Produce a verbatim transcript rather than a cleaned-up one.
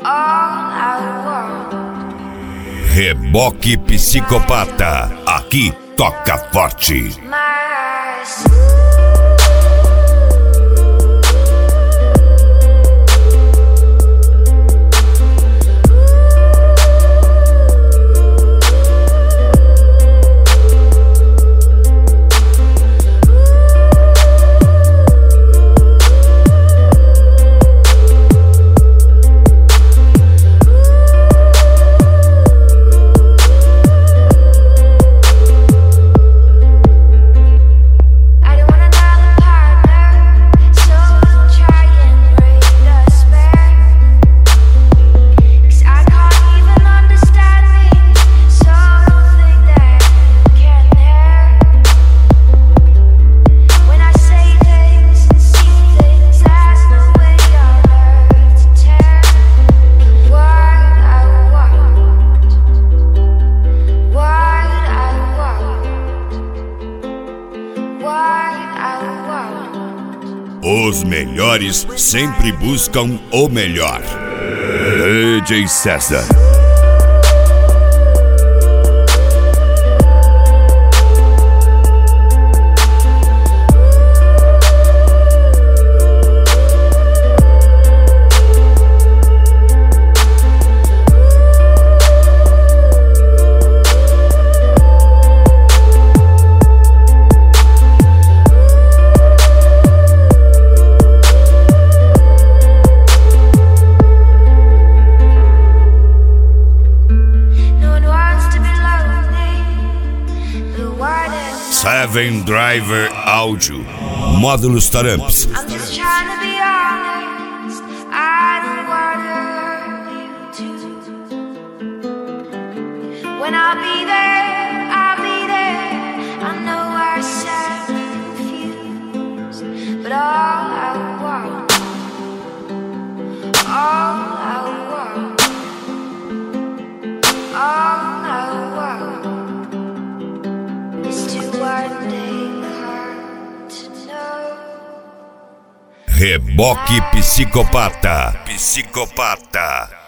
Reboque Psicopata, aqui toca forte. Os melhores sempre buscam o melhor. D J César. Seven Driver Audio, módulos Taramps. I'm just trying to be honest. I don't wanna hurt you too. When I'll be there, I'll be there. I know I sound confused, but all I want, all I want, all I want is to one day learn to know. Reboque Psicopata. Psicopata.